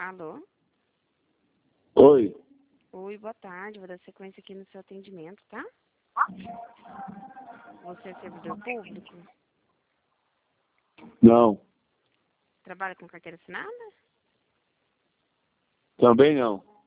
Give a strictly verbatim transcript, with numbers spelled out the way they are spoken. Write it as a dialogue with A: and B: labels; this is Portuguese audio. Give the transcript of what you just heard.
A: Alô?
B: Oi.
A: Oi, boa tarde. Vou dar sequência aqui no seu atendimento, tá? Você é servidor público?
B: Não.
A: Trabalha com carteira assinada?
B: Também não.